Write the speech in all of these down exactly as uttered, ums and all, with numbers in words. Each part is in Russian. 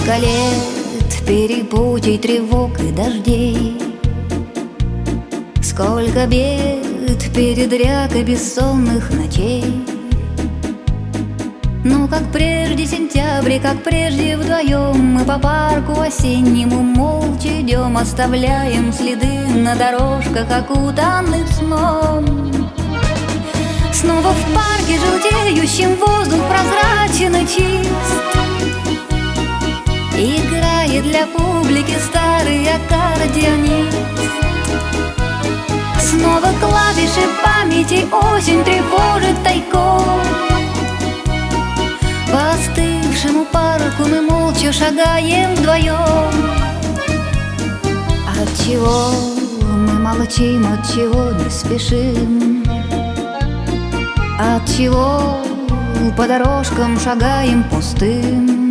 Сколько лет перепутий, тревог и дождей, сколько бед, передряг и бессонных ночей. Ну, как прежде сентябрь, как прежде вдвоем мы по парку осеннему молча идем, оставляем следы на дорожках, окутанных сном. Снова в парке желтеющим воздух прозрачен и чист, играет для публики старый аккордеонист. Снова клавиши памяти осень тревожит тайком. По остывшему парку мы молча шагаем вдвоем. Отчего мы молчим, отчего не спешим? Отчего по дорожкам шагаем пустым?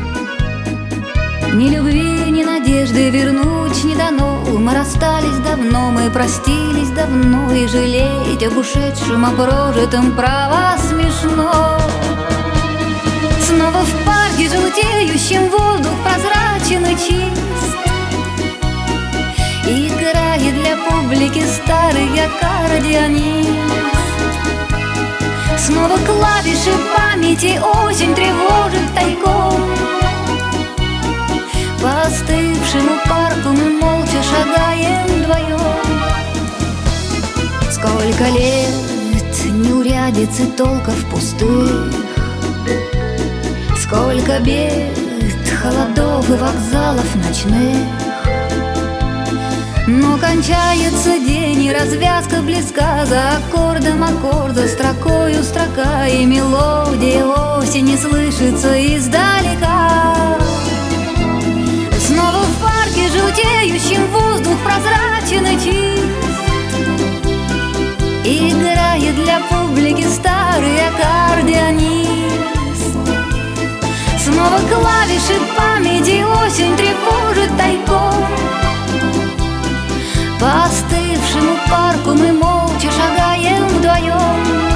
Ни любви, ни надежды вернуть не дано. Мы расстались давно, мы простились давно, и жалеть об ушедшем, о прожитом право смешно. Снова в парке желтеющим воздух прозрачен и чист, играет для публики старый аккордеонист. Снова клавиши памяти осень тревожит тайком. По остывшему парку мы молча шагаем вдвоем. Сколько лет неурядиц и толков пустых, сколько бед, холодов и вокзалов ночных. Но кончается день, и развязка близка. За аккордом аккорд, за строкою строка, и мелодия осени слышится издалека. Снова в парке желтеющим воздух прозрачен и чист, играет для публики старый аккордеонист. Снова клавиши памяти осень тревожит тайком. По остывшему парку мы молча шагаем вдвоем.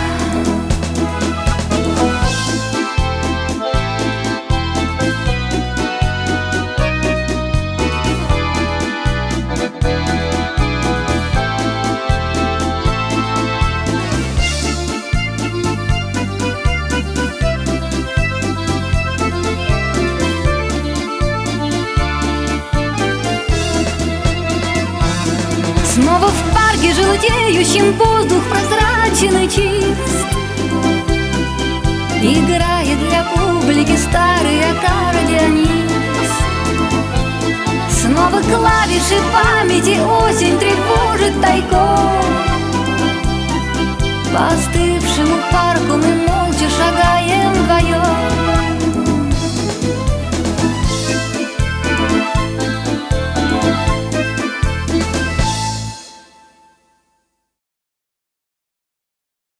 Снова в парке желтеющим воздух прозрачен и чист, играет для публики старый аккордеонист. Снова клавиши памяти осень тревожит тайком. По остывшему парку мы молча шагаем